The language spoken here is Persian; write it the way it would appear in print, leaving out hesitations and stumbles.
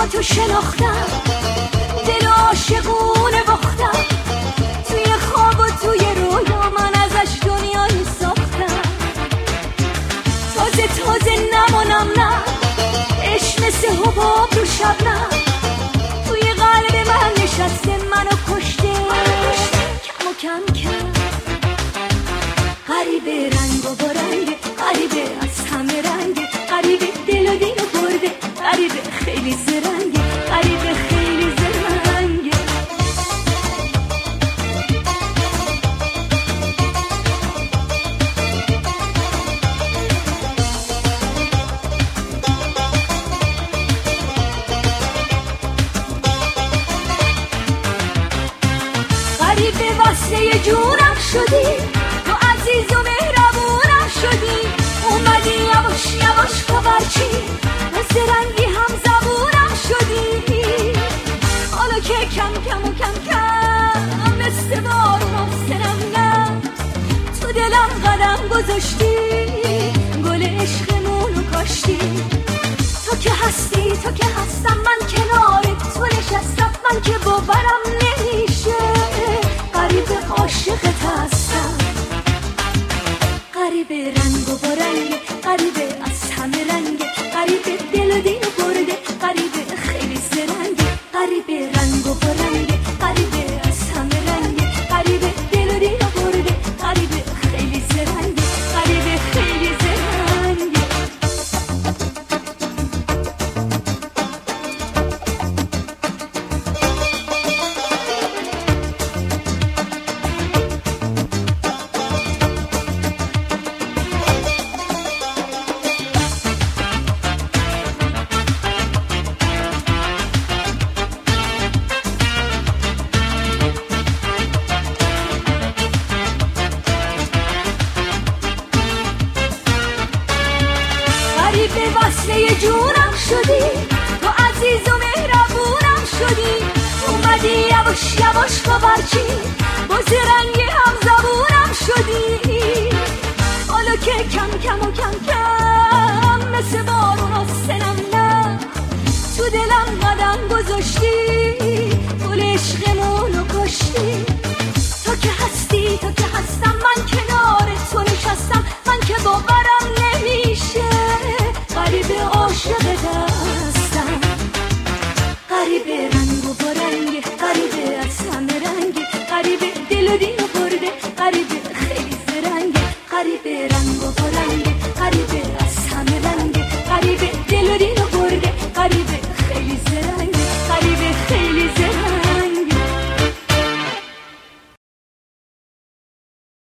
با تو شناختم، دل عاشقونه باختم، توی خواب و توی رویا من ازش دنیایی ساختم. تازه تازه نمانم نه، عشق مثل حباب رو شبنم، توی قلب من نشسته منو کشته کم و کم کم. غریبه رنگ و با رنگ، غریبه از همه رنگ، غریبه دل و دینو برده، غریبه خیلی زرنگه، غریبه خیلی زرنگه. غریبه وصله جونم شدی، تو عزیز و مهربونم شدی، اومدی یواش یواش کاورچی، مثل رنگی هم زبونم شدی. حالا که کم کم و کم کم مثل بارون افتنم نه، تو دلم قدم گذاشتی، گل عشقمونو کاشتی. تو که هستی تو که هستم، من کنار تو نشستم، من که باورم نمیشه غریبه عاشقت هستم. غریبه رنگ و با رنگ، غریبه از همه رنگ، غریبه دل و دینو برده، غریبه خیلی زرنگه، غریبه رنگ و با رنگ، غریبه از همه رنگ، غریبه دل و دینو برده، غریبه خیلی زرنگه، غریبه خیلی زرنگه. غریبه وصله جونم شدی، تو عزیز و مهربونم شدی، اومدی یواش یواش کاورچی، با زرنگی هم زبونم شدی. حالا که کم کم و کم کم مثل بارون آستنم نه، تو دلم قدم گذاشتی، گل عشقمون